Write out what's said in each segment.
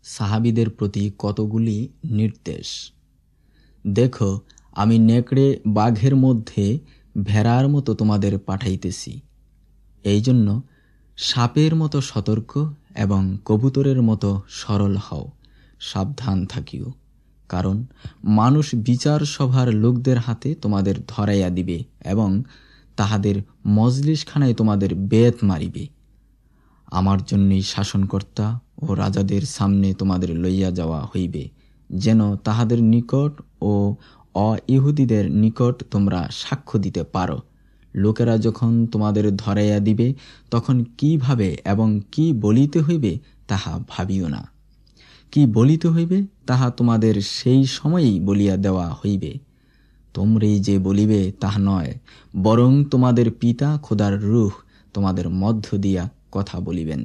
সাহাবীদের প্রতি কতগুলি নির্দেশ। দেখো, আমি নেকড়ে বাঘের মধ্যে ভেড়ার মতো তোমাদের পাঠাইতেছি। এই জন্য সাপের মতো সতর্ক এবং কবুতরের মতো সরল হও, সাবধান থাকিও। কারণ মানুষ বিচার সভার লোকদের হাতে তোমাদের ধরাইয়া দিবে এবং তাহাদের মজলিসখানায় তোমাদের বেত মারিবে। আমার জন্যই শাসনকর্তা ও রাজাদের সামনে তোমাদের লইয়া যাওয়া হইবে, যেন তাহাদের নিকট ও অইহুদীদের নিকট তোমরা সাক্ষ্য দিতে পারো। লোকেরা যখন তোমাদের ধরাইয়া দিবে, তখন কিভাবে এবং কি বলিতে হইবে তাহা ভাবিও না। কি বলিতে হইবে তাহা তোমাদের সেই সময়েই বলিয়া দেওয়া হইবে। তোমরাই যে বলিবে তাহা নয়, বরং তোমাদের পিতা খোদার রূহ তোমাদের মধ্য দিয়া কথা বলিবেন।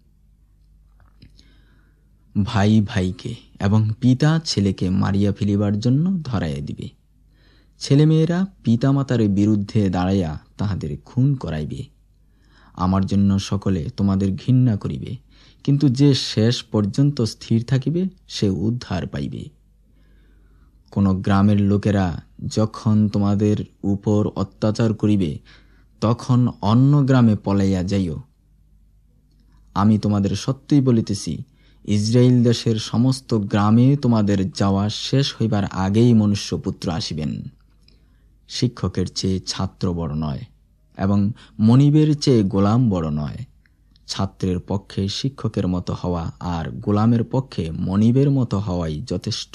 ভাই ভাইকে এবং পিতা ছেলেকে মারিয়া ফেলিবার জন্য ধরাইয়া দিবে। ছেলেমেয়েরা পিতামাতার বিরুদ্ধে দাঁড়াইয়া তাহাদের খুন করাইবে। আমার জন্য সকলে তোমাদের ঘৃণা করিবে, কিন্তু যে শেষ পর্যন্ত স্থির থাকিবে সে উদ্ধার পাইবে। কোন গ্রামের লোকেরা যখন তোমাদের উপর অত্যাচার করিবে, তখন অন্য গ্রামে পলাইয়া যাইও। আমি তোমাদের সত্যই বলিতেছি, ইসরায়েল দেশের সমস্ত গ্রামে তোমাদের যাওয়া শেষ হইবার আগেই মনুষ্যপুত্র আসিবেন। শিক্ষকের চেয়ে ছাত্র বড় নয় এবং মনিবের চেয়ে গোলাম বড় নয়। ছাত্রের পক্ষে শিক্ষকের মতো হওয়া আর গোলামের পক্ষে মনিবের মতো হওয়াই যথেষ্ট।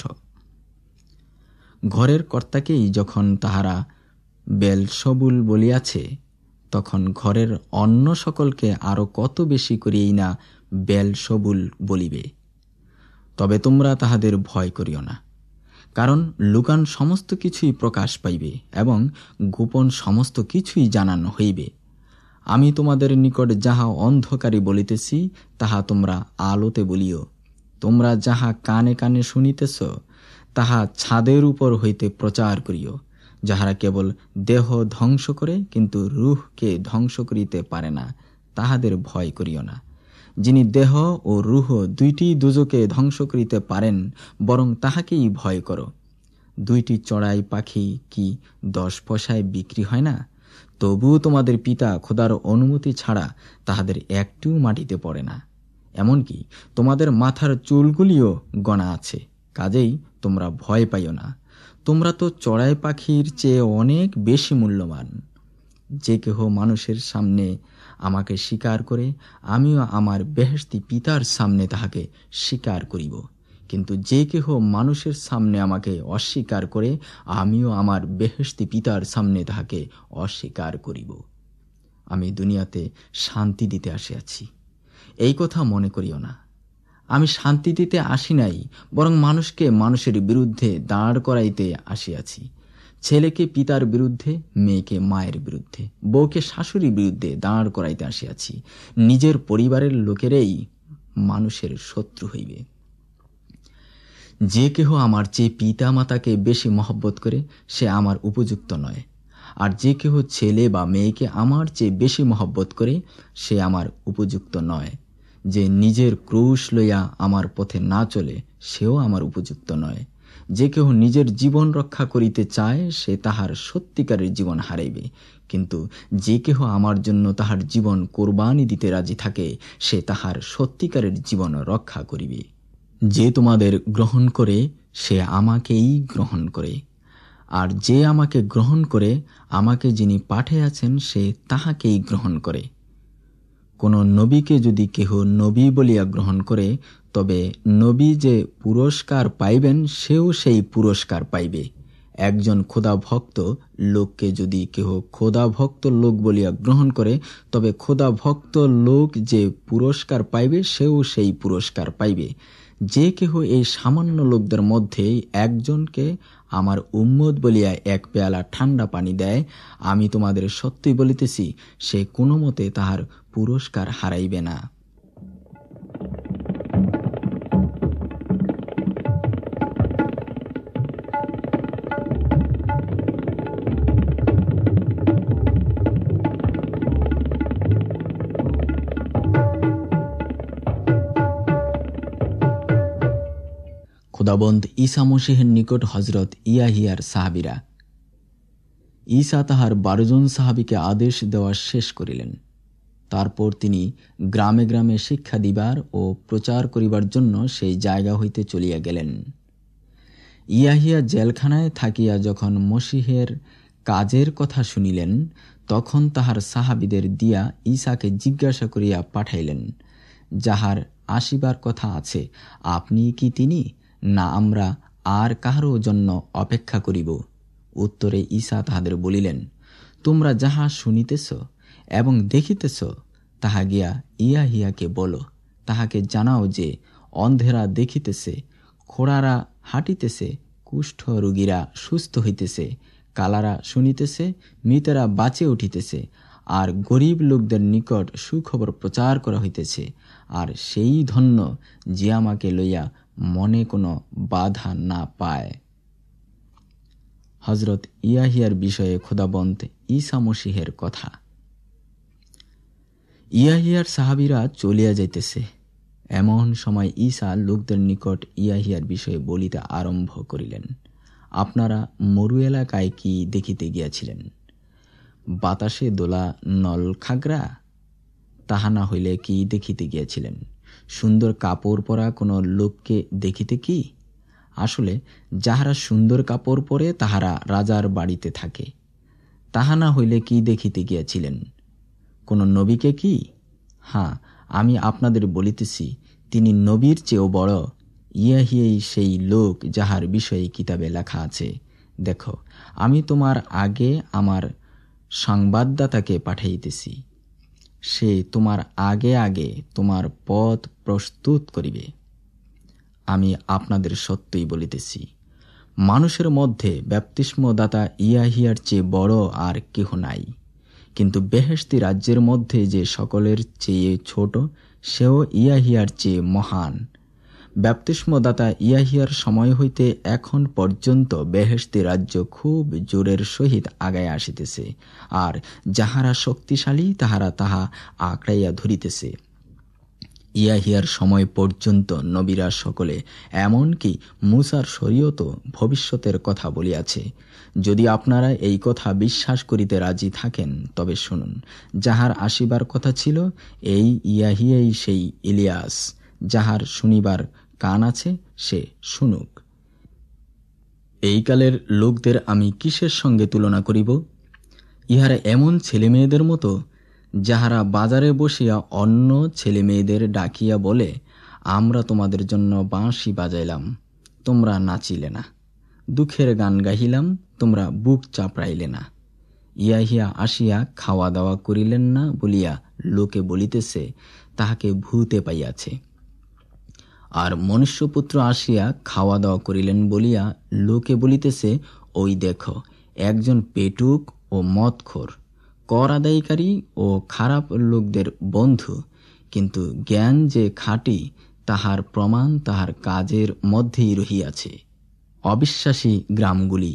ঘরের কর্তাকেই যখন তাহারা বেলসবুল বলিয়াছে, তখন ঘরের অন্য সকলকে আরো কত বেশি করিয়াই না বেলসবুল বলিবে। তবে তোমরা তাহাদের ভয় করিও না, কারণ লুকান সমস্ত কিছুই প্রকাশ পাইবে এবং গোপন সমস্ত কিছুই জানানো হইবে। আমি তোমাদের নিকট যাহা অন্ধকারে বলিতেছি তাহা তোমরা আলোতে বলিও। তোমরা যাহা কানে কানে শুনিতেছ তাহা ছাদের উপর হইতে প্রচার করিও। যাহারা কেবল দেহ ধ্বংস করে কিন্তু রূহকে ধ্বংস করিতে পারে না, তাহাদের ভয় করিও না। যিনি দেহ ও রূহ দুইটি দুজকে ধ্বংস করিতে পারেন, বরং তাহাকেই ভয় করো। দুইটি চড়াই পাখি কি 10 পয়সায় বিক্রি হয় না? তবুও তোমাদের পিতা খোদার অনুমতি ছাড়া তাহাদের একটিও মাটিতে পড়ে না। এমনকি তোমাদের মাথার চুলগুলিও গণা আছে। কাজেই তোমরা ভয় পাইও না। তোমরা তো চড়াই পাখির চেয়ে অনেক বেশি মূল্যবান। যে কেহ মানুষের সামনে আমাকে স্বীকার করে, আমিও আমার বেহেশতি পিতার সামনে তাহাকে স্বীকার করিব। কিন্তু যে কেহ মানুষের সামনে আমাকে অস্বীকার করে, আমিও আমার বেহেশতি পিতার সামনে তাহাকে অস্বীকার করিব। আমি দুনিয়াতে শান্তি দিতে আসিয়াছি, এই কথা মনে করিও না। আমি শান্তি দিতে আসি নাই, বরং মানুষকে মানুষের বিরুদ্ধে দাঁড় করাইতে আসিয়াছি। ছেলেকে পিতার বিরুদ্ধে, মেয়েকে মায়ের বিরুদ্ধে, বউকে শাশুড়ির বিরুদ্ধে দাঁড় করাইতে আসিয়াছি। নিজের পরিবারের লোকেরাই মানুষের শত্রু হইবে। যে কেহ আমার চেয়ে পিতা মাতাকে বেশি মহব্বত করে, সে আমার উপযুক্ত নয়। আর যে কেহ ছেলে বা মেয়েকে আমার চেয়ে বেশি মহব্বত করে, সে আমার উপযুক্ত নয়। যে নিজের ক্রুশ লইয়া আমার পথে না চলে, সেও আমার উপযুক্ত নয়। যে কেহ নিজের জীবন রক্ষা করিতে চায়, সে তাহার সত্যিকারের জীবন হারাইবে। কিন্তু যে কেহ আমার জন্য তাহার জীবন কোরবানি দিতে রাজি থাকে, সে তাহার সত্যিকারের জীবন রক্ষা করিবে। যে তোমাদের গ্রহণ করে, সে আমাকেই গ্রহণ করে। আর যে আমাকে গ্রহণ করে, আমাকে যিনি পাঠাইয়াছেন সে তাহাকেই গ্রহণ করে। কোন নবীকে যদি কেহ নবী বলিয়া গ্রহণ করে, তবে নবী যে পুরস্কার পাইবেন, সেও সেই পুরস্কার পাইবে। একজন খোদা ভক্ত লোককে যদি কেহ খোদা ভক্ত লোক বলিয়া গ্রহণ করে, তবে খোদা ভক্ত লোক যে পুরস্কার পাইবে, সেও সেই পুরস্কার পাইবে। যে কেহ এই সামান্য লোকদের মধ্যে একজনকে আমার উম্মত বলিয়া এক পেয়ালা ঠান্ডা পানি দেয়, আমি তোমাদের সত্যই বলিতেছি, সে কোনো মতে তাহার পুরস্কার হারাইবে না। খোদাবন্দ ঈসা মসীহের নিকট হজরত ইয়াহিয়ার সাহাবীরা। ঈসা তাহার 12 জন সাহাবীকে আদেশ দেওয়া শেষ করিলেন। তারপর তিনি গ্রামে গ্রামে শিক্ষা দিবার ও প্রচার করিবার জন্য সেই জায়গা হইতে চলিয়া গেলেন। ইয়াহিয়া জেলখানায় থাকিয়া যখন মসীহের কাজের কথা শুনিলেন, তখন তাহার সাহাবীদের দিয়া ঈসাকে জিজ্ঞাসা করিয়া পাঠাইলেন, যাহার আসিবার কথা আছে, আপনি কি তিনি, না আমরা আর কাহারও জন্য অপেক্ষা করিব? উত্তরে ঈসা তাহাদের বলিলেন, তোমরা যাহা শুনিতেছ এবং দেখিতেছ, তাহা গিয়া ইয়াহিয়াকে বলো। তাহাকে জানাও যে অন্ধেরা দেখিতেছে, খোড়ারা হাঁটিতেছে, কুষ্ঠ রোগীরা সুস্থ হইতেছে, কালারা শুনিতেছে, মৃতেরা বাঁচে উঠিতেছে, আর গরিব লোকদের নিকট সুখবর প্রচার করা হইতেছে। আর সেই ধন্য যে আমাকে লইয়া মনে কোনো বাধা না পায়। হজরত ইয়াহিয়ার বিষয়ে খোদাবন্দ ঈসা মসীহের কথা। ইয়াহিয়ার সাহাবীরা চলিয়া যাইতেছে, এমন সময় ঈসা লোকদের নিকট ইয়াহিয়ার বিষয়ে বলিতে আরম্ভ করিলেন, আপনারা মরু এলাকায় কি দেখিতে গিয়াছিলেন? বাতাসে দোলা নলখাগড়া? তাহা না হইলে কি দেখিতে গিয়াছিলেন? সুন্দর কাপড় পরা কোনো লোককে দেখিতে কি? আসলে যাহারা সুন্দর কাপড় পরে তাহারা রাজার বাড়িতে থাকে। তাহা না হইলে কি দেখিতে গিয়াছিলেন? কোন নবীকে কি? হ্যাঁ, আমি আপনাদের বলিতেছি, তিনি নবীর চেয়েও বড়। ইয়াহিয়াই সেই লোক যাহার বিষয়ে কিতাবে লেখা আছে, দেখো, আমি তোমার আগে আমার সংবাদদাতাকে পাঠাইতেছি। সে তোমার আগে আগে তোমার পথ প্রস্তুত করিবে। আমি আপনাদের সত্যই বলিতেছি, মানুষের মধ্যে বাপ্তিস্মদাতা ইয়াহিয়ার চেয়ে বড় আর কেহ নাই। কিন্তু বেহেশতি রাজ্যের মধ্যে যে সকলের চেয়ে ছোট, সেও ইয়াহিয়ার চেয়ে মহান। বাপ্তিস্মদাতা ইয়াহিয়ার সময় হইতে এখন পর্যন্ত বেহেশতি রাজ্য খুব জোরের সহিত আগায় আসিতেছে, আর যাহারা শক্তিশালী তাহারা তাহা আঁকড়াইয়া ধরিতেছে। ইয়াহিয়ার সময় পর্যন্ত নবীরা সকলে, এমনকি মূসার শরীয়ত ভবিষ্যতের কথা বলিয়াছে। যদি আপনারা এই কথা বিশ্বাস করিতে রাজি থাকেন, তবে শুনুন, যাহার আসিবার কথা ছিল, এই ইয়াহিয়াই সেই ইলিয়াস। যাহার শুনিবার কান আছে, সে শুনুক। এই কালের লোকদের আমি কিসের সঙ্গে তুলনা করিব? ইহারা এমন ছেলে মেয়েদের মতো, যাহারা বাজারে বসিয়া অন্য ছেলে মেয়েদের ডাকিয়া বলে, আমরা তোমাদের জন্য বাঁশি বাজাইলাম, তোমরা নাচিলে না, দুঃখের গান গাহিলাম, তোমরা বুক চাপড়াইলে না। ইয়াহিয়া আসিয়া খাওয়া দাওয়া করিলেন না বলিয়া লোকে বলিতেছে, তাহাকে ভূতে পাইয়াছে। আর মনুষ্যপুত্র আসিয়া খাওয়া দাওয়া করিলেন বলিয়া লোকে বলিতেছে, ওই দেখো, একজন পেটুক ও মদখোর, কর আদায়কারী ও খারাপ লোকদের বন্ধু। কিন্তু জ্ঞান যে খাঁটি, তাহার প্রমাণ তাহার কাজের মধ্যেই রহিয়াছে। অবিশ্বাসী গ্রামগুলি।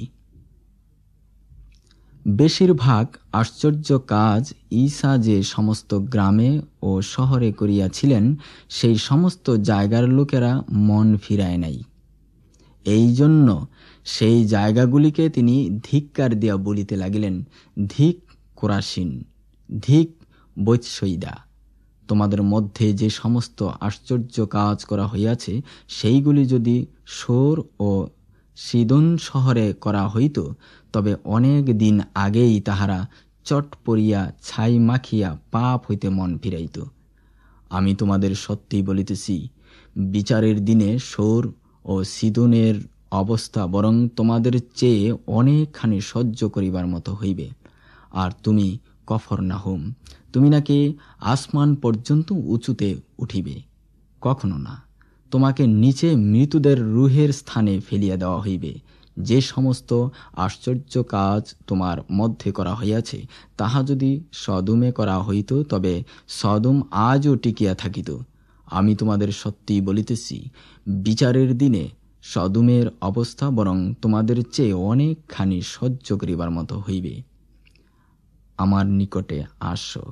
বেশিরভাগ আশ্চর্য কাজ ঈসা যে সমস্ত গ্রামে ও শহরে করিয়াছিলেন, সেই সমস্ত জায়গার লোকেরা মন ফিরায় নাই। এই জন্য সেই জায়গাগুলিকে তিনি ধিক্কার দিয়া বলিতে লাগিলেন, ধিক কোরাসিন, ধিক বৈৎসইদা! তোমাদের মধ্যে যে সমস্ত আশ্চর্য কাজ করা হইয়াছে, সেইগুলি যদি সোর ও সিদোন শহরে করা হইত, তবে অনেক দিন আগেই তাহারা চট পড়িয়া ছাই মাখিয়া পাপ হইতে মন ফিরাইত। আমি তোমাদের সত্যি বলিতেছি, বিচারের দিনে সোর ও সিদোনের অবস্থা বরং তোমাদের চেয়ে অনেকখানি সহ্য করিবার মতো হইবে। আর তুমি কফরনাহুম, তুমি নাকি আসমান পর্যন্ত উঁচুতে উঠিবে? কখনো না, তোমাকে নিচে মৃতদের রুহের স্থানে ফেলিয়া দেওয়া হইবে। যে সমস্ত আশ্চর্য কাজ তোমার মধ্যে করা হইয়াছে, তাহা যদি সদুমে করা হইত, তবে সদুম আজও টিকিয়া থাকিত। আমি তোমাদের সত্যি বলিতেছি, বিচারের দিনে সদুমের অবস্থা বরং তোমাদের চেয়ে অনেকখানি সহ্য করিবার মতো হইবে। আমার নিকটে আসো।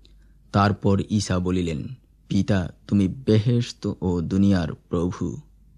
তারপর ঈসা বলিলেন, পিতা, তুমি বেহেশত ও দুনিয়ার প্রভু।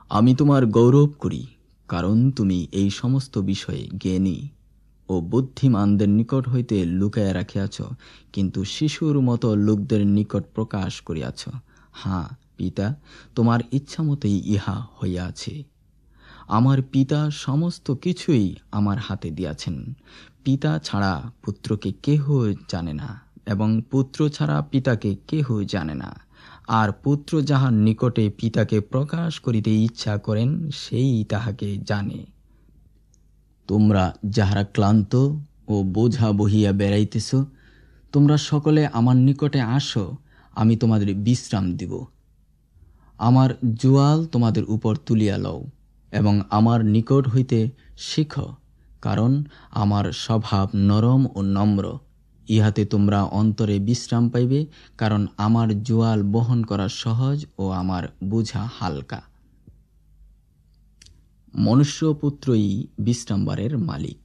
আমি তোমার গৌরব করি, কারণ তুমি এই সমস্ত বিষয়ে জ্ঞানী ও বুদ্ধিমানদের নিকট হইতে লুকাইয়া রাখিয়াছ, কিন্তু শিশুর মতো লোকদের নিকট প্রকাশ করিয়াছ। হ্যাঁ পিতা, তোমার ইচ্ছামতই ইহা হইয়াছে। আমার পিতা সমস্ত কিছুই আমার হাতে দিয়াছেন। পিতা ছাড়া পুত্রকে কেহ জানে না, এবং পুত্র ছাড়া পিতাকে কেহ জানে না। আর পুত্র যাহার নিকটে পিতাকে প্রকাশ করিতে ইচ্ছা করেন, সেই তাহাকে জানে। তোমরা যাহারা ক্লান্ত ও বোঝা বহিয়া বেড়াইতেছ, তোমরা সকলে আমার নিকটে আসো, আমি তোমাদের বিশ্রাম দিব। আমার জোয়াল তোমাদের উপর তুলিয়া লও, এবং আমার নিকট হইতে শিখ, কারণ আমার স্বভাব নরম ও নম্র। ইহাতে তোমরা অন্তরে বিশ্রাম পাইবে, কারণ আমার জোয়াল বহন করা সহজ ও আমার বোঝা হালকা। মনুষ্যপুত্রই বিশ্রামবারের মালিক।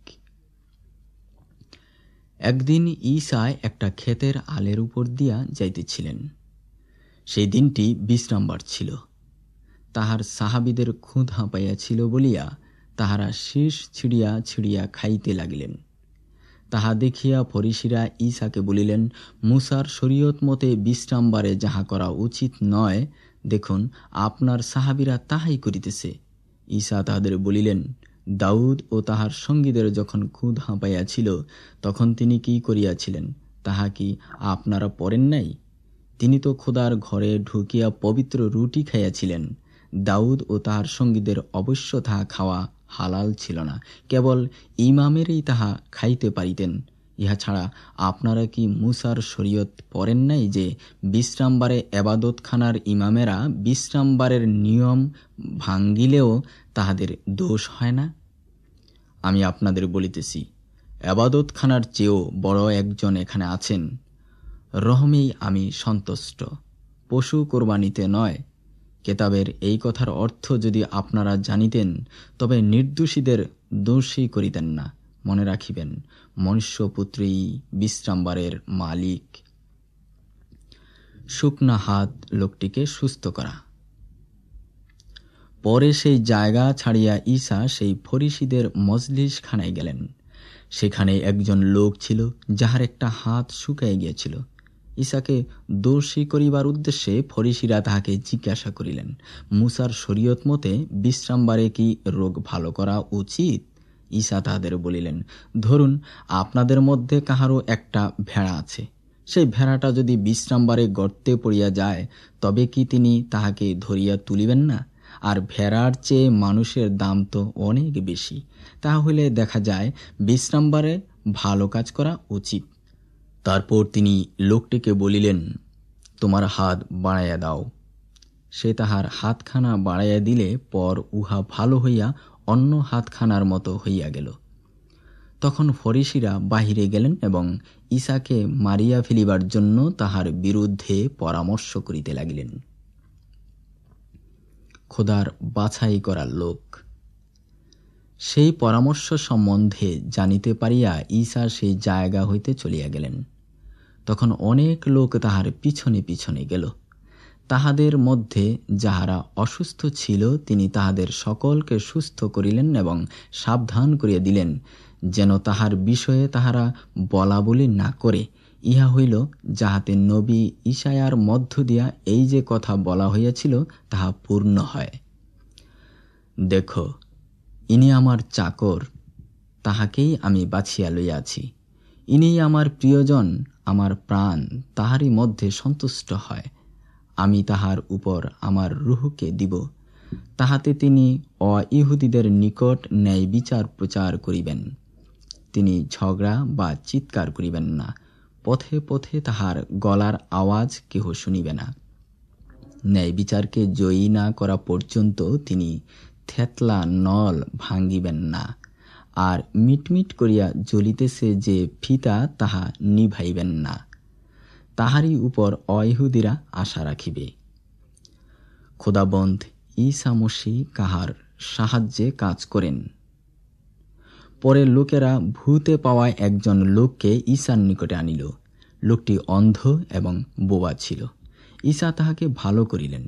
একদিন ঈসা একটা ক্ষেতের আলের উপর দিয়া যাইতেছিলেন। সেই দিনটি বিশ্রামবার ছিল। তাহার সাহাবীদের ক্ষুধা পাইয়াছিল বলিয়া তাহারা শীষ ছিড়িয়া ছিড়িয়া খাইতে লাগিলেন। তাহা দেখিয়া ফরিসীরা ঈসাকে বলিলেন, মুসার শরীয়ত মতে বিশ্রামবারে যাহা করা উচিত নয়, দেখুন আপনার সাহাবীরা তাহাই করিতেছে। ঈসা তাহাদের বলিলেন, দাউদ ও তাহার সঙ্গীদের যখন ক্ষুধা পাইয়াছিল, তখন তিনি কি করিয়াছিলেন, তাহা কি আপনারা পড়েন নাই? তিনি তো খোদার ঘরে ঢুকিয়া পবিত্র রুটি খাইয়াছিলেন। দাউদ ও তাহার সঙ্গীদের অবশ্য তাহা খাওয়া হালাল ছিল না, কেবল ইমামেরই তাহা খাইতে পারিতেন। ইহা ছাড়া আপনারা কি মুসার শরীয়ত পড়েন নাই, যে বিশ্রামবারে এবাদতখানার ইমামেরা বিশ্রামবারের নিয়ম ভাঙ্গিলেও তাহাদের দোষ হয় না? আমি আপনাদের বলিতেছি, এবাদতখানার চেয়েও বড় একজন এখানে আছেন। রহমেই আমি সন্তুষ্ট, পশু কোরবানিতে নয়। কেতাবের এই কথার অর্থ যদি আপনারা জানিতেন, তবে নির্দোষীদের দোষী করিতেন না। মনে রাখিবেন, মনুষ্যপুত্রই বিশ্রামবারের মালিক। শুকনা হাত লোকটিকে সুস্থ করা। পরে সেই জায়গা ছাড়িয়া ঈসা সেই ফরিসীদের মজলিসখানায় গেলেন। সেখানে একজন লোক ছিল, যাহার একটা হাত শুকাইয়া গিয়াছিল। ঈসাকে দোষী করিবার উদ্দেশ্যে ফরিসীরা তাহাকে জিজ্ঞাসা করিলেন, মুসার শরীয়ত মতে বিশ্রামবারে কি রোগ ভালো করা উচিত? ঈসা তাহাদের বলিলেন, ধরুন আপনাদের মধ্যে কাহারও একটা ভেড়া আছে। সেই ভেড়াটা যদি বিশ্রামবারে গর্তে পড়িয়া যায়, তবে কি তিনি তাহাকে ধরিয়া তুলিবেন না? আর ভেড়ার চেয়ে মানুষের দাম তো অনেক বেশি। তাহলে দেখা যায় বিশ্রামবারে ভালো কাজ করা উচিত। তারপর তিনি লোকটিকে বলিলেন, তোমার হাত বাড়াইয়া দাও। সে তাহার হাতখানা বাড়াইয়া দিলে পর উহা ভালো হইয়া অন্য হাতখানার মতো হইয়া গেল। তখন ফরিসীরা বাহিরে গেলেন এবং ঈসাকে মারিয়া ফেলিবার জন্য তাহার বিরুদ্ধে পরামর্শ করিতে লাগিলেন। খোদার বাছাই করা লোক। সেই পরামর্শ সম্বন্ধে জানিতে পারিয়া ঈসা সেই জায়গা হইতে চলিয়া গেলেন। তখন অনেক লোক তাহার পিছনে পিছনে গেল। তাহাদের মধ্যে যাহারা অসুস্থ ছিল, তিনি তাহাদের সকলকে সুস্থ করিলেন এবং সাবধান করিয়া দিলেন, যেন তাহার বিষয়ে তাহারা বলা বলি না করে। ইহা হইল, যাহাতে নবী ইশায়ার মধ্য দিয়া এই যে কথা বলা হইয়াছিল, তাহা পূর্ণ হয়। দেখো, ইনি আমার চাকর, তাহাকেই আমি বাছিয়া লইয়াছি। ইনি আমার প্রিয়জন, আমার প্রাণ তাহারই মধ্যে সন্তুষ্ট হয়। আমি তাহার উপর আমার রূহকে দিব, তাহাতে তিনি অইহুদীদের নিকট ন্যায় বিচার প্রচার করিবেন। তিনি ঝগড়া বা চিৎকার করিবেন না, পথে পথে তাহার গলার আওয়াজ কেহ শুনিবে না। ন্যায় বিচারকে জয়ী না করা পর্যন্ত তিনি থেতলা নল ভাঙ্গিবেন না। আর মিটমিট করিয়া জ্বলিতেছে যে ফিতা, তাহা নিভাইবেন না। তাহারই উপর অইহুদীরা আশা রাখিবে। খোদাবন্ধ ঈসা মসীহ কাহার সাহায্যে কাজ করেন। পরে লোকেরা ভূতে পাওয়া একজন লোককে ঈসার নিকটে আনিল। লোকটি অন্ধ এবং বোবা ছিল। ঈসা তাহাকে ভালো করিলেন।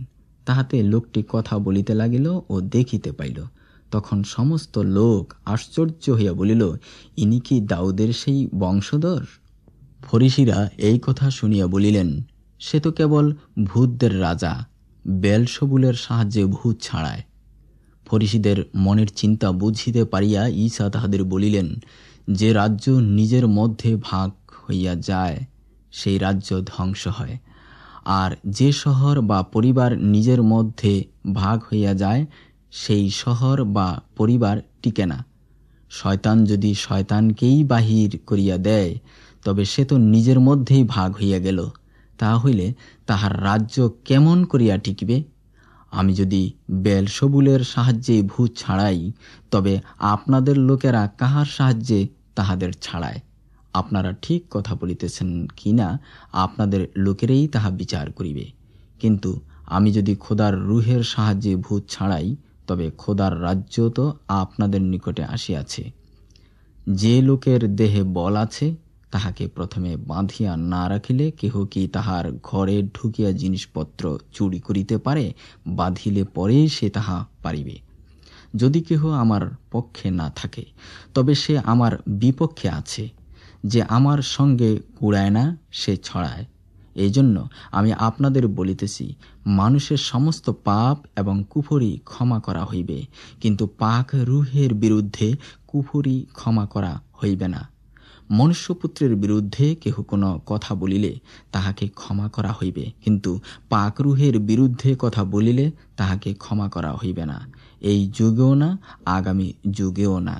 তাহাতে লোকটি কথা বলিতে লাগিল ও দেখিতে পাইল। তখন সমস্ত লোক আশ্চর্য হইয়া বলিল, ইনি কি দাউদের সেই বংশধর? ফরিসীরা এই কথা শুনিয়া বলিলেন, সে তো কেবল ভূতদের রাজা, বেলসবুলের সাহায্যে ভূত ছাড়ায়। ফরিসীদের মনের চিন্তা বুঝিতে পারিয়া ঈসা তাহাদের বলিলেন, যে রাজ্য নিজের মধ্যে ভাগ হইয়া যায় সেই রাজ্য ধ্বংস হয়, আর যে শহর বা পরিবার নিজের মধ্যে ভাগ হইয়া যায় সেই শহর বা পরিবার টিকে না। শয়তান যদি শয়তানকেই বাহির করিয়া দেয়, তবে সে তো নিজের মধ্যেই ভাগ হইয়া গেল, তাহা হইলে তাহার রাজ্য কেমন করিয়া টিকিবে? আমি যদি বেলসবুলের সাহায্যে ভূত ছাড়াই, তবে আপনাদের লোকেরা কাহার সাহায্যে তাহাদের ছাড়ায়? আপনারা ঠিক কথা বলিতেছেন কিনা আপনাদের লোকেরাই তাহা বিচার করিবে। কিন্তু আমি যদি খোদার রুহের সাহায্যে ভূত ছাড়াই, তবে খোদার রাজ্য তো আপনাদের নিকটে আসিয়াছে। যে লোকের দেহে বল আছে, তাহাকে প্রথমে বাঁধিয়া না রাখিলে কেহ কি তাহার ঘরে ঢুকিয়া জিনিসপত্র চুরি করিতে পারে? বাঁধিলে পরেই সে তাহা পারিবে। যদি কেহ আমার পক্ষে না থাকে, তবে সে আমার বিপক্ষে আছে। যে আমার সঙ্গে কুড়ায় না, সে ছড়ায়। এই জন্য আমি আপনাদের বলিতেছি, মানুষের সমস্ত পাপ এবং কুফরি ক্ষমা করা হইবে, কিন্তু পাক রুহের বিরুদ্ধে কুফরি ক্ষমা করা হইবে না। মনুষ্যপুত্রের বিরুদ্ধে কেহ কোনো কথা বলিলে তাহাকে ক্ষমা করা হইবে, কিন্তু পাক রুহের বিরুদ্ধে কথা বলিলে তাহাকে ক্ষমা করা হইবে না, এই যুগেও না, আগামী যুগেও না।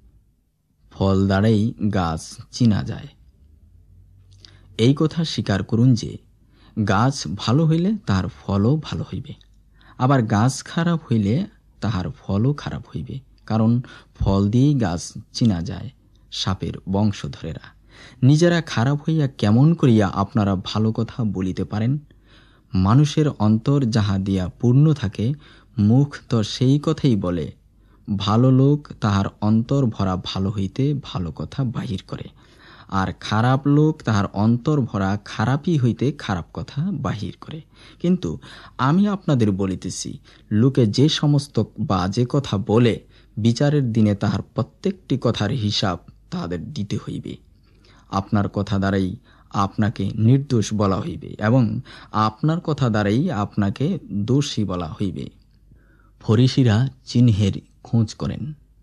ফল দ্বারাই গাছ চিনা যায়। এই কথা স্বীকার করুন যে গাছ ভালো হইলে তাহার ফলও ভালো হইবে, আবার গাছ খারাপ হইলে তাহার ফলও খারাপ হইবে, কারণ ফল দিয়েই গাছ চিনা যায়। সাপের বংশধরেরা, নিজেরা খারাপ হইয়া কেমন করিয়া আপনারা ভালো কথা বলিতে পারেন? মানুষের অন্তর যাহা দিয়া পূর্ণ থাকে, মুখ তো সেই কথাই বলে। ভালো লোক তাহার অন্তর ভরা ভালো হইতে ভালো কথা বাহির করে, আর খারাপ লোক তাহার অন্তর ভরা খারাপই হইতে খারাপ কথা বাহির করে। কিন্তু আমি আপনাদের বলিতেছি, লোকে যে সমস্ত বাজে কথা বলে, বিচারের দিনে তাহার প্রত্যেকটি কথার হিসাব তাহাদের দিতে হইবে। আপনার কথা দ্বারাই আপনাকে নির্দোষ বলা হইবে, এবং আপনার কথা দ্বারাই আপনাকে দোষী বলা হইবে। ফরিসীরা চিহ্নের খোঁজ করেন।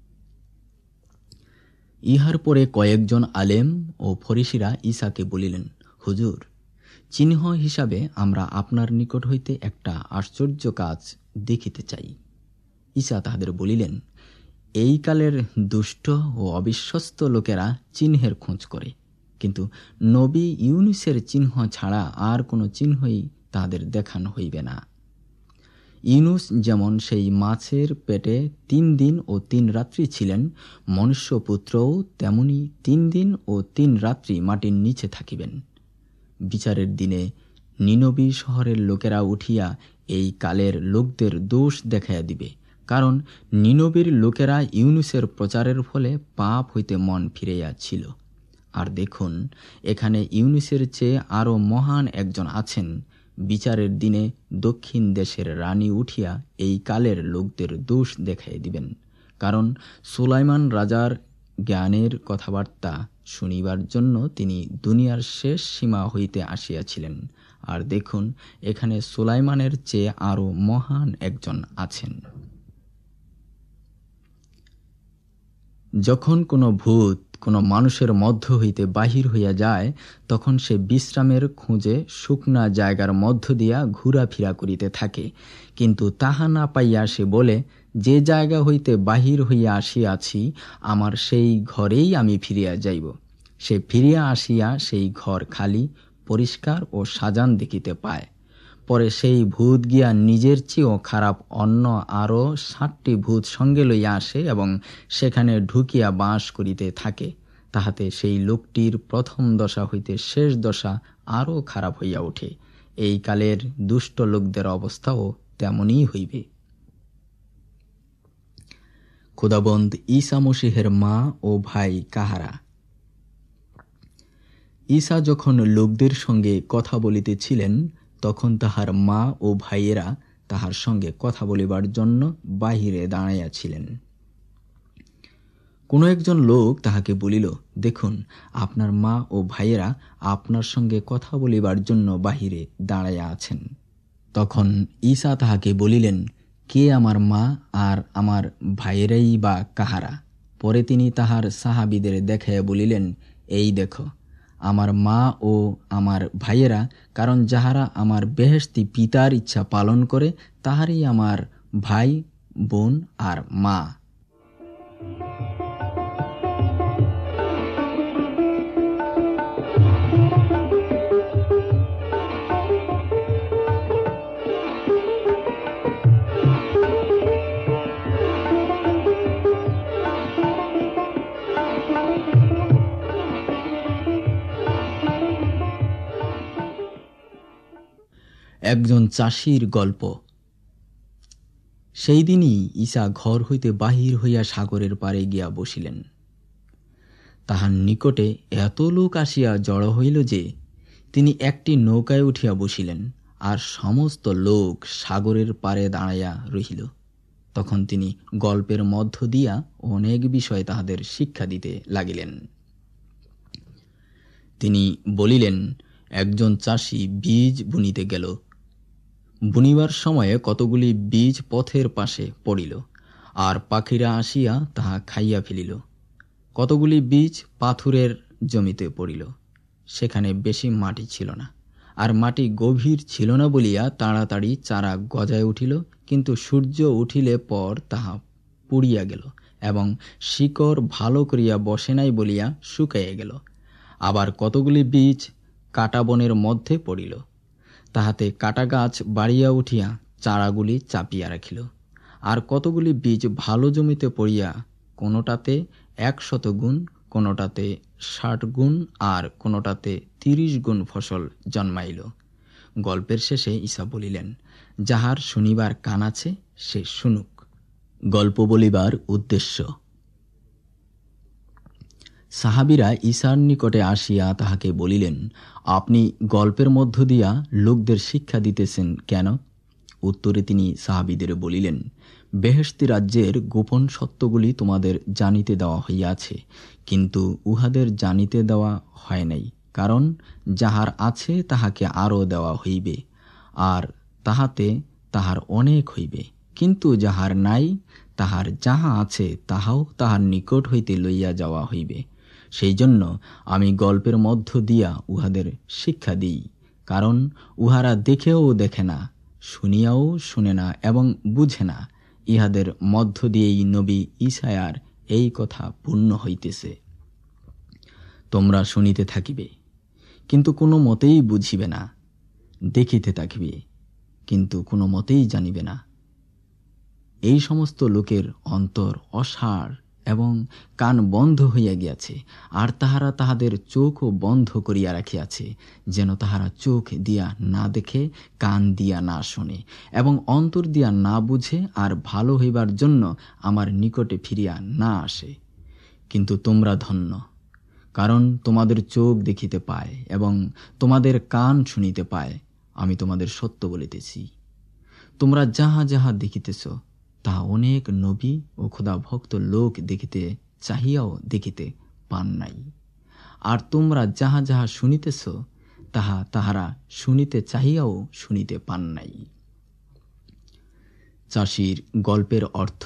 ইহার পরে কয়েকজন আলেম ও ফরিসীরা ঈসাকে বলিলেন, হুজুর, চিহ্ন হিসাবে আমরা আপনার নিকট হইতে একটা আশ্চর্য কাজ দেখিতে চাই। ঈসা তাহাদের বলিলেন, এই কালের দুষ্ট ও অবিশ্বস্ত লোকেরা চিহ্নের খোঁজ করে, কিন্তু নবী ইউনুসের চিহ্ন ছাড়া আর কোনো চিহ্নই তাদের দেখানো হইবে না। ইউনুস যেমন সেই মাছের পেটে 3 দিন ও 3 রাত্রি ছিলেন, মনুষ্যপুত্রও তেমনি 3 দিন ও 3 রাত্রি মাটির নিচে থাকিবেন। বিচারের দিনে নিনবী শহরের লোকেরা উঠিয়া এই কালের লোকদের দোষ দেখাইয়া দিবে, কারণ নিনবীর লোকেরা ইউনুসের প্রচারের ফলে পাপ হইতে মন ফিরাইয়াছিল। আর দেখুন, এখানে ইউনুসের চেয়ে আরো মহান একজন আছেন। বিচারের দিনে দক্ষিণ দেশের রানী উঠিয়া এই কালের লোকদের দোষ দেখাই দিবেন, কারণ সুলাইমান রাজার জ্ঞানের কথাবার্তা শুনিবার জন্য তিনি দুনিয়ার শেষ সীমা হইতে আসিয়াছিলেন। আর দেখুন, এখানে সুলাইমানের চেয়ে আরো মহান একজন আছেন। যখন কোনো ভূত কোনো মানুষের মধ্য হইতে বাহির হইয়া যায়, তখন সে বিশ্রামের খোঁজে শুকনা জায়গার মধ্য দিয়া ঘোরাফেরা করিতে থাকে, কিন্তু তাহা না পাইয়া সে বলে, যে জায়গা হইতে বাহির হইয়া আসিয়াছি, আমার সেই ঘরেই আমি ফিরিয়া যাইব। সে ফিরিয়া আসিয়া সেই ঘর খালি, পরিষ্কার ও সাজান দেখিতে পায়। পরে সেই ভূত গিয়া নিজের চেয়েও খারাপ অন্য আরো 7টি ভূত সঙ্গে লইয়া আসে এবং সেখানে ঢুকিয়া বাস করিতে থাকে। তাহাতে সেই লোকটির প্রথম দশা হইতে শেষ দশা আরো খারাপ হইয়া ওঠে। এই কালের দুষ্ট লোকদের অবস্থাও তেমনই হইবে। খোদাবন্দ ঈসা মসীহের মা ও ভাই কাহারা? ঈসা যখন লোকদের সঙ্গে কথা বলিতেছিলেন, তখন তাহার মা ও ভাইয়েরা তাহার সঙ্গে কথা বলিবার জন্য বাহিরে দাঁড়াইয়াছিলেন। কোনো একজন লোক তাহাকে বলিল, দেখুন, আপনার মা ও ভাইয়েরা আপনার সঙ্গে কথা বলিবার জন্য বাহিরে দাঁড়াইয়া আছেন। তখন ঈসা তাহাকে বলিলেন, কে আমার মা আর আমার ভাইয়েরাই বা কাহারা? পরে তিনি তাহার সাহাবীদের দেখাইয়া বলিলেন, এই দেখো আমার মা ও আমার ভাইয়েরা, কারণ যাহারা আমার বেহেশতি পিতার ইচ্ছা পালন করে তাহারই আমার ভাই, বোন আর মা। একজন চাষির গল্প। সেই দিনই ঈসা ঘর হইতে বাহির হইয়া সাগরের পাড়ে গিয়া বসিলেন। তাহার নিকটে এত লোক আসিয়া জড়ো হইল যে তিনি একটি নৌকায় উঠিয়া বসিলেন, আর সমস্ত লোক সাগরের পাড়ে দাঁড়াইয়া রহিল। তখন তিনি গল্পের মধ্য দিয়া অনেক বিষয় তাহাদের শিক্ষা দিতে লাগিলেন। তিনি বলিলেন, একজন চাষি বীজ বুনিতে গেল। বুনিবার সময়ে কতগুলি বীজ পথের পাশে পড়িল, আর পাখিরা আসিয়া তাহা খাইয়া ফেলিল। কতগুলি বীজ পাথুরের জমিতে পড়িল, সেখানে বেশি মাটি ছিল না, আর মাটি গভীর ছিল না বলিয়া তাড়াতাড়ি চারা গজায় উঠিল, কিন্তু সূর্য উঠিলে পর তাহা পুড়িয়া গেল, এবং শিকড় ভালো করিয়া বসে নাই বলিয়া শুকাইয়া গেল। আবার কতগুলি বীজ কাটা বনের মধ্যে পড়িল, তাহাতে কাটা গাছ বাড়িয়া উঠিয়া চারাগুলি চাপিয়া রাখিল। আর কতগুলি বীজ ভালো জমিতে পড়িয়া কোনোটাতে 100 গুণ, কোনোটাতে 60 গুণ, আর কোনোটাতে 30 গুণ ফসল জন্মাইল। গল্পের শেষে ঈসা বলিলেন, যাহার শুনিবার কান আছে সে শুনুক। গল্প বলিবার উদ্দেশ্য। সাহাবীরা ঈসার নিকটে আসিয়া তাহাকে বলিলেন, আপনি গল্পের মধ্য দিয়া লোকদের শিক্ষা দিতেছেন কেন? উত্তরে তিনি সাহাবীদের বলিলেন, বেহেশতি রাজ্যের গোপন সত্যগুলি তোমাদের জানিতে দেওয়া হইয়াছে, কিন্তু উহাদের জানিতে দেওয়া হয় নাই, কারণ যাহার আছে তাহাকে আরও দেওয়া হইবে, আর তাহাতে তাহার অনেক হইবে। কিন্তু যাহার নাই, তাহার যাহা আছে তাহাও তাহার নিকট হইতে লইয়া যাওয়া হইবে। সেই জন্য আমি গল্পের মধ্য দিয়া উহাদের শিক্ষা দিই, কারণ উহারা দেখেও দেখে না, শুনিয়াও শুনে না এবং বুঝে না। ইহাদের মধ্য দিয়েই নবী ঈশায়ার এই কথা পূর্ণ হইতেছে, তোমরা শুনিতে থাকিবে, কিন্তু কোনো মতেই বুঝিবে না, দেখিতে থাকিবে, কিন্তু কোনো মতেই জানিবে না। এই সমস্ত লোকের অন্তর অসাড় এবং কান বন্ধ হইয়া গিয়াছে, আর তাহারা তাহাদের চোখও বন্ধ করিয়া রাখিয়াছে, যেন তাহারা চোখ দিয়া না দেখে, কান দিয়া না শোনে, এবং অন্তর দিয়া না বুঝে, আর ভালো হইবার জন্য আমার নিকটে ফিরিয়া না আসে। কিন্তু তোমরা ধন্য, কারণ তোমাদের চোখ দেখিতে পায় এবং তোমাদের কান শুনিতে পায়। আমি তোমাদের সত্য বলিতেছি, তোমরা যাহা যাহা দেখিতেছ তাহা অনেক নবী ও খোদা ভক্ত লোক দেখিতে চাহিয়াও দেখিতে পান নাই, আর তোমরা যাহা যাহা শুনিতেছ তাহা তাহারা শুনিতে চাহিয়াও শুনিতে পান নাই। চাষির গল্পের অর্থ।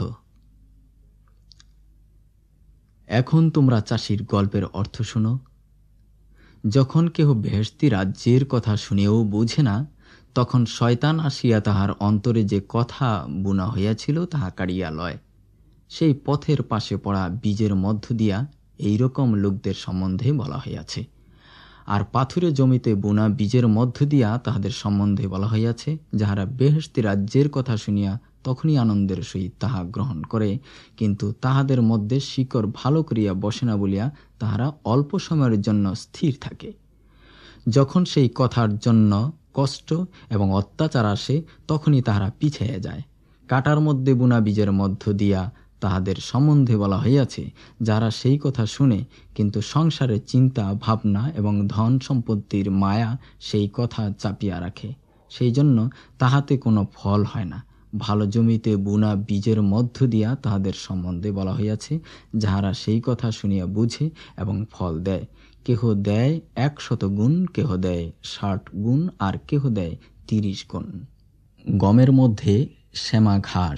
এখন তোমরা চাষির গল্পের অর্থ শুনো। যখন কেহ বেহেশতি রাজ্যের কথা শুনেও বুঝে না, তখন শয়তান আসিয়া তাহার অন্তরে যে কথা বুনা হইয়াছিল তাহা কাড়িয়া লয়। সেই পথের পাশে পড়া বীজের মধ্য দিয়া এইরকম লোকদের সম্বন্ধে বলা হইয়াছে। আর পাথুরে জমিতে বুনা বীজের মধ্য দিয়া তাহাদের সম্বন্ধে বলা হইয়াছে, যাহারা বেহেশতি রাজ্যের কথা শুনিয়া তখনই আনন্দের সহিত তাহা গ্রহণ করে, কিন্তু তাহাদের মধ্যে শিকড় ভালো করিয়া বসে না বলিয়া তাহারা অল্প সময়ের জন্য স্থির থাকে। যখন সেই কথার জন্য কষ্ট এবং অত্যাচার আসে, তখনই তাহারা পিছাইয়া যায়। কাটার মধ্যে বুনা বীজের মধ্য দিয়া তাহাদের সম্বন্ধে বলা হইয়াছে, যারা সেই কথা শুনে, কিন্তু সংসারের চিন্তা ভাবনা এবং ধন সম্পত্তির মায়া সেই কথা চাপিয়া রাখে, সেই জন্য তাহাতে কোনো ফল হয় না। ভালো জমিতে বুনা বীজের মধ্য দিয়া তাহাদের সম্বন্ধে বলা হইয়াছে, যাহারা সেই কথা শুনিয়া বুঝে এবং ফল দেয়। কেহ দেয় 100 গুণ, কেহ দেয় 60 গুণ, আর কেহ দেয় 30 গুণ। গমের মধ্যে শ্যামা ঘাস।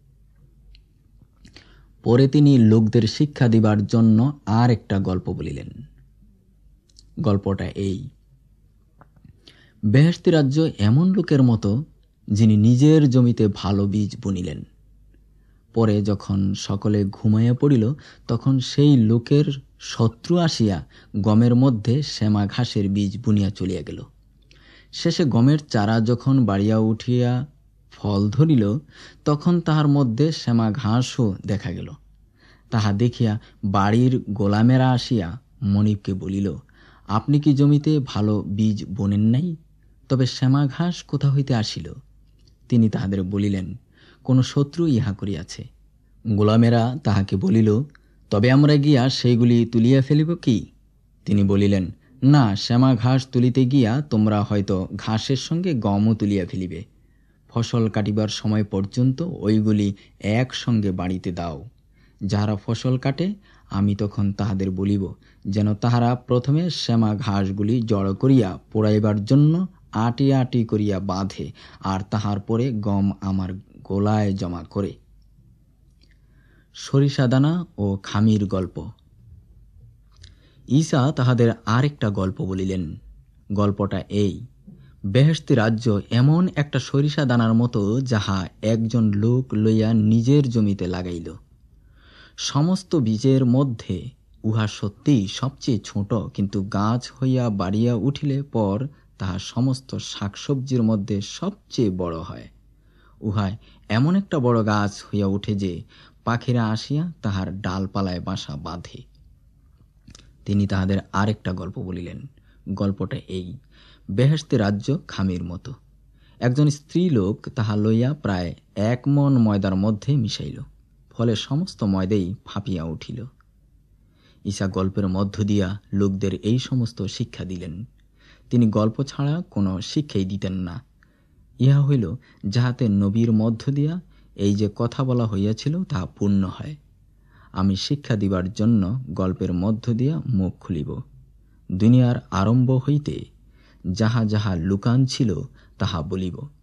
পরে তিনি লোকদের শিক্ষা দিবার জন্য আর একটা গল্প বলিলেন। গল্পটা এই: বেহেশতি রাজ্য এমন লোকের মতো, যিনি নিজের জমিতে ভালো বীজ বুনিলেন। পরে যখন সকলে ঘুমাইয়া পড়িল, তখন সেই লোকের শত্রু আসিয়া গমের মধ্যে শ্যামা ঘাসের বীজ বুনিয়া চলিয়া গেল। শেষে গমের চারা যখন বাড়িয়া উঠিয়া ফল ধরিল, তখন তাহার মধ্যে শ্যামা ঘাসও দেখা গেল। তাহা দেখিয়া বাড়ির গোলামেরা আসিয়া মনিবকে বলিল, আপনি কি জমিতে ভালো বীজ বোনেন নাই? তবে শ্যামা ঘাস কোথা হইতে আসিল? তিনি তাহাদের বলিলেন, কোন শত্রু ইহা করিয়াছে। গোলামেরা তাহাকে বলিল, তবে আমরা গিয়া সেইগুলি তুলিয়া ফেলিব কি? তিনি বলিলেন, না, শ্যামা ঘাস তুলিতে গিয়া তোমরা হয়তো ঘাসের সঙ্গে গমও তুলিয়া ফেলিবে। ফসল কাটিবার সময় পর্যন্ত ওইগুলি একসঙ্গে বাড়িতে দাও। যাহারা ফসল কাটে, আমি তখন তাহাদের বলিব, যেন তাহারা প্রথমে শ্যামা ঘাসগুলি জড়ো করিয়া পোড়াইবার জন্য আটি আটি করিয়া বাঁধে, আর তাহার পরে গম আমার গোলায় জমা করে। সরিষা দানা ও খামির গল্প। ঈসা তাহাদের আরেকটা গল্প বলিলেন। গল্পটা এই: বেহেশতি রাজ্য এমন একটা সরিষা দানার মতো, যাহা একজন লোক লইয়া নিজের জমিতে লাগাইল। সমস্ত বীজের মধ্যে উহা সত্যিই সবচেয়ে ছোট, কিন্তু গাছ হইয়া বাড়িয়া উঠিলে পর তাহা সমস্ত শাকসবজির মধ্যে সবচেয়ে বড় হয়। উহায় এমন একটা বড় গাছ হইয়া উঠে যে পাখিরা আসিয়া তাহার ডালপালায় বাসা বাঁধে। তিনি তাহাদের আরেকটা গল্প বলিলেন। গল্পটা এই: বেহেশতি রাজ্য খামির মতো। একজন স্ত্রী লোক তাহা লইয়া প্রায় 1 মণ ময়দার মধ্যে মিশাইল, ফলে সমস্ত ময়দাই ফাঁপিয়া উঠিল। ঈসা গল্পের মধ্য দিয়া লোকদের এই সমস্ত শিক্ষা দিলেন। তিনি গল্প ছাড়া কোনো শিক্ষাই দিতেন না। ইহা হইল, যাহাতে নবীর মধ্য দিয়া এই যে কথা বলা হইয়াছিল তাহা পূর্ণ হয়। আমি শিক্ষা দিবার জন্য গল্পের মধ্য দিয়া মুখ খুলিব। দুনিয়ার আরম্ভ হইতে যাহা যাহা লুকান ছিল তাহা বলিব।